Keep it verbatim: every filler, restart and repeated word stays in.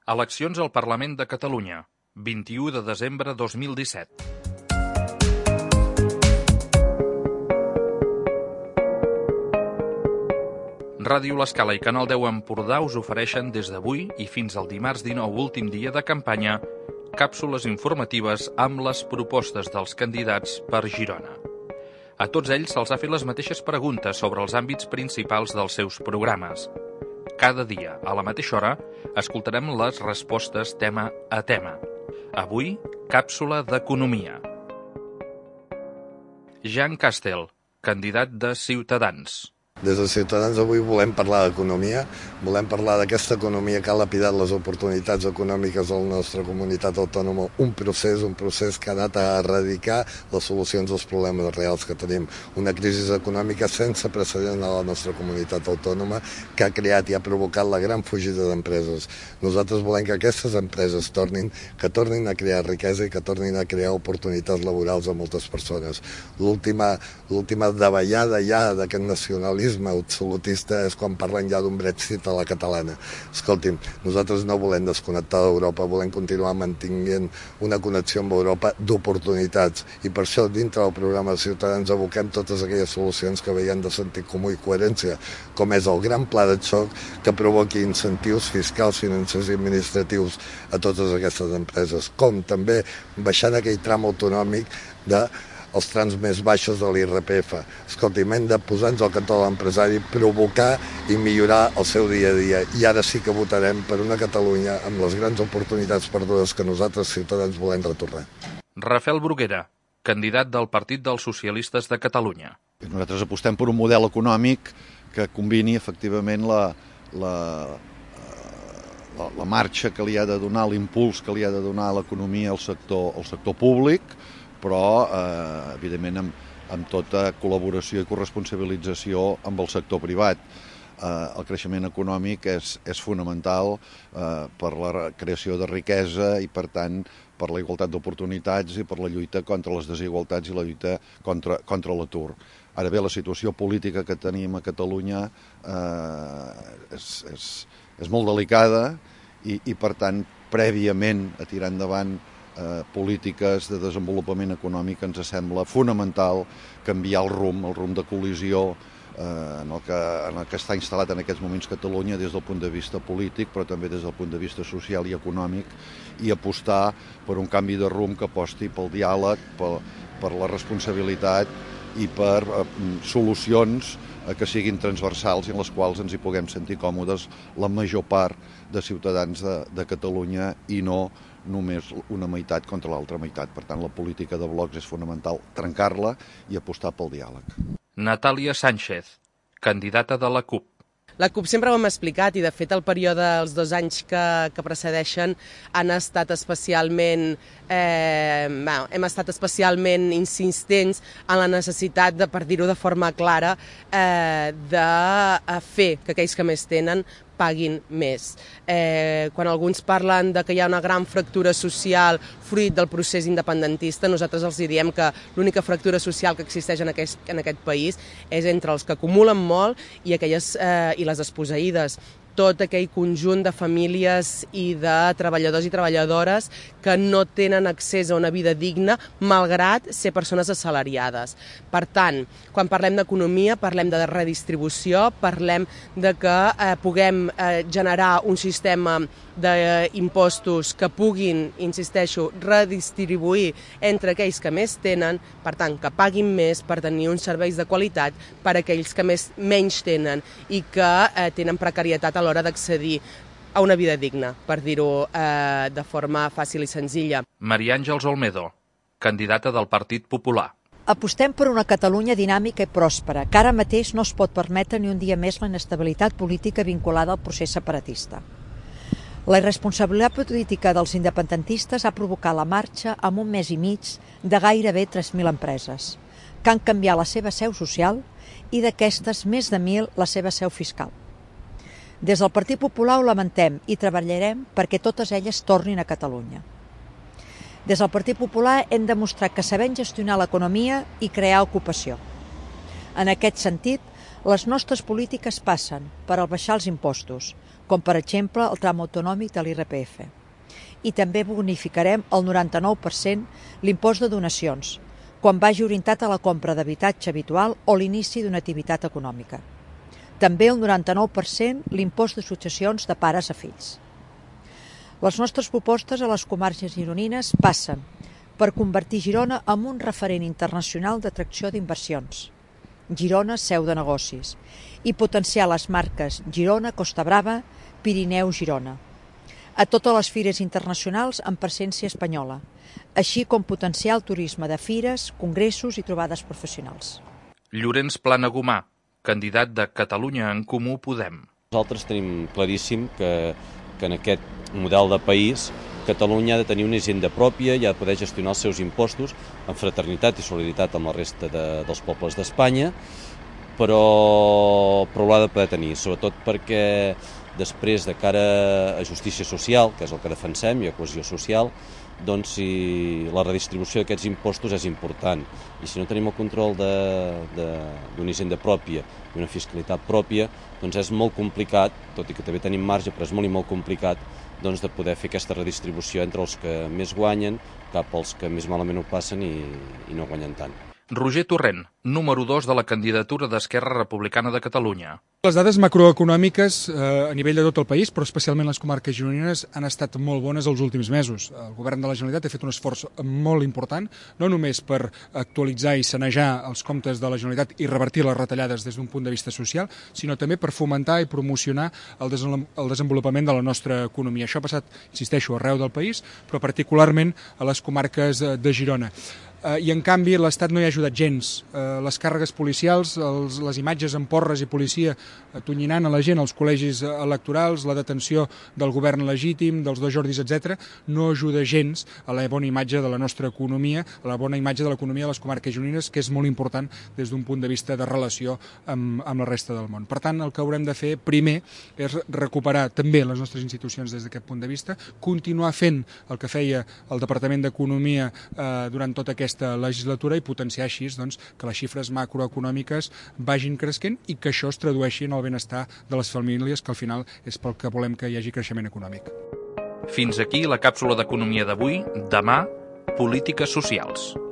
Eleccions al Parlament de Catalunya, vint-i-u de desembre dos mil disset. Ràdio L'Escala i Canal deu Empordà us ofereixen des d'avui i fins al dimarts dinou, últim dia de campanya, càpsules informatives amb les propostes dels candidats per Girona. A tots ells se'ls ha fet les mateixes preguntes sobre els àmbits principals dels seus programes. Cada dia, a la mateixa hora, escoltarem les respostes tema a tema. Avui, càpsula d'economia. Jean Castel, candidat de Ciutadans. Des de Ciutadans avui volem parlar d'economia, volem parlar d'aquesta economia que ha lapidat les oportunitats econòmiques de la nostra comunitat autònoma, un procés, un procés que ha anat a erradicar les solucions als problemes reals que tenim. Una crisi econòmica sense precedent a la nostra comunitat autònoma que ha creat i ha provocat la gran fugida d'empreses. Nosaltres volem que aquestes empreses tornin, que tornin a crear riquesa i que tornin a crear oportunitats laborals a moltes persones. L'última, l'última davallada ja d'aquest nacionalisme absolutista és quan parlen ja d'un Brexit a la catalana. Escolti'm, nosaltres no volem desconnectar d'Europa, volem continuar mantenint una connexió amb Europa d'oportunitats i per això dintre del programa de Ciutadans aboquem totes aquelles solucions que veiem de sentit comú i coherència, com és el gran pla de xoc que provoqui incentius fiscals, financers i administratius a totes aquestes empreses, com també baixant aquell tram autonòmic de els trams més baixos de l'I R P F. Escolti'm, hem de posar-nos al cantó de l'empresari, provocar i millorar el seu dia a dia. I ara sí que votarem per una Catalunya amb les grans oportunitats perdudes que nosaltres, Ciutadans, volem retornar. Rafael Bruguera, candidat del Partit dels Socialistes de Catalunya. Nosaltres apostem per un model econòmic que combini efectivament la, la, la, la marxa que li ha de donar, l'impuls que li ha de donar a l'economia al sector, al sector públic, però, eh, evidentment, amb, amb tota col·laboració i corresponsabilització amb el sector privat. Eh, el creixement econòmic és, és fonamental eh, per la creació de riquesa i, per tant, per la igualtat d'oportunitats i per la lluita contra les desigualtats i la lluita contra, contra l'atur. Ara bé, la situació política que tenim a Catalunya eh, és, és, és molt delicada i, i, per tant, prèviament a tirar endavant Eh, polítiques de desenvolupament econòmic ens sembla fonamental canviar el rumb, el rumb de col·lisió eh, en, el que, en el que està instal·lat en aquests moments Catalunya des del punt de vista polític, però també des del punt de vista social i econòmic, i apostar per un canvi de rumb que aposti pel diàleg, per, per la responsabilitat i per eh, solucions eh, que siguin transversals i en les quals ens hi puguem sentir còmodes la major part de ciutadans de, de Catalunya i no només una meitat contra l'altra meitat. Per tant, la política de blocs és fonamental trencar-la i apostar pel diàleg. Natàlia Sánchez, candidata de la CUP. La CUP sempre ho hem explicat i, de fet, el període, els dos anys que, que precedeixen han estat especialment, eh, bueno, hem estat especialment insistents en la necessitat, de, per dir-ho de forma clara, eh, de fer que aquells que més tenen paguin més. Eh, quan alguns parlen de que hi ha una gran fractura social fruit del procés independentista, nosaltres els diem que l'única fractura social que existeix en aquest, en aquest país és entre els que acumulen molt i, aquelles, eh, i les desposseïdes. Tot aquell conjunt de famílies i de treballadors i treballadores que no tenen accés a una vida digna, malgrat ser persones assalariades. Per tant, quan parlem d'economia, parlem de redistribució, parlem de que eh, puguem eh, generar un sistema d'impostos que puguin, insisteixo, redistribuir entre aquells que més tenen, per tant, que paguin més per tenir uns serveis de qualitat per a aquells que més, menys tenen i que eh, tenen precarietat a l'hora d'accedir a una vida digna, per dir-ho eh, de forma fàcil i senzilla. Maria Àngels Olmedo, candidata del Partit Popular. Apostem per una Catalunya dinàmica i pròspera, que ara mateix no es pot permetre ni un dia més la inestabilitat política vinculada al procés separatista. La irresponsabilitat política dels independentistes ha provocat la marxa en un mes i mig de gairebé tres mil empreses, que han canviat la seva seu social i d'aquestes més de mil la seva seu fiscal. Des del Partit Popular ho lamentem i treballarem perquè totes elles tornin a Catalunya. Des del Partit Popular hem demostrat que sabem gestionar l'economia i crear ocupació. En aquest sentit, les nostres polítiques passen per baixar els impostos, com per exemple el tram autonòmic de l'I R P F. I també bonificarem el noranta-nou per cent l'impost de donacions, quan vagi orientat a la compra d'habitatge habitual o l'inici d'una activitat econòmica. També el noranta-nou per cent l'impost de successions de pares a fills. Les nostres propostes a les comarques gironines passen per convertir Girona en un referent internacional d'atracció d'inversions, Girona, seu de negocis, i potenciar les marques Girona, Costa Brava, Pirineu, Girona, a totes les fires internacionals amb presència espanyola, així com potenciar el turisme de fires, congressos i trobades professionals. Llorenç Planagumà, candidat de Catalunya en Comú Podem. Nosaltres tenim claríssim que, que en aquest model de país Catalunya ha de tenir una hisenda pròpia i ha de poder gestionar els seus impostos en fraternitat i solidaritat amb la resta de, dels pobles d'Espanya, però, però l'ha de poder tenir, sobretot perquè després, de cara a justícia social, que és el que defensem, i a cohesió social, doncs si la redistribució d'aquests impostos és important. I si no tenim el control d'una hisenda pròpia i una fiscalitat pròpia, doncs és molt complicat, tot i que també tenim marge, però és molt i molt complicat doncs, de poder fer aquesta redistribució entre els que més guanyen cap als que més malament ho passen i, i no guanyen tant. Roger Torrent, número dos de la candidatura d'Esquerra Republicana de Catalunya. Les dades macroeconòmiques eh, a nivell de tot el país, però especialment les comarques gironines, han estat molt bones els últims mesos. El govern de la Generalitat ha fet un esforç molt important, no només per actualitzar i sanejar els comptes de la Generalitat i revertir les retallades des d'un punt de vista social, sinó també per fomentar i promocionar el, des el desenvolupament de la nostra economia. Això ha passat, insisteixo, arreu del país, però particularment a les comarques de Girona. Uh, i en canvi l'Estat no hi ha ajudat gens. Uh, les càrregues policials, els, les imatges amb porres i policia atonyinant a la gent als col·legis electorals, la detenció del govern legítim, dels dos Jordis, etcètera, no ajuda gens a la bona imatge de la nostra economia, a la bona imatge de l'economia de les comarques gironines, que és molt important des d'un punt de vista de relació amb, amb la resta del món. Per tant, el que haurem de fer primer és recuperar també les nostres institucions des d'aquest punt de vista, continuar fent el que feia el Departament d'Economia eh, durant tota aquesta aquesta legislatura i potenciar així doncs, que les xifres macroeconòmiques vagin creixent i que això es tradueixi en el benestar de les famílies, que al final és pel que volem que hi hagi creixement econòmic. Fins aquí la càpsula d'economia d'avui. Demà, polítiques socials.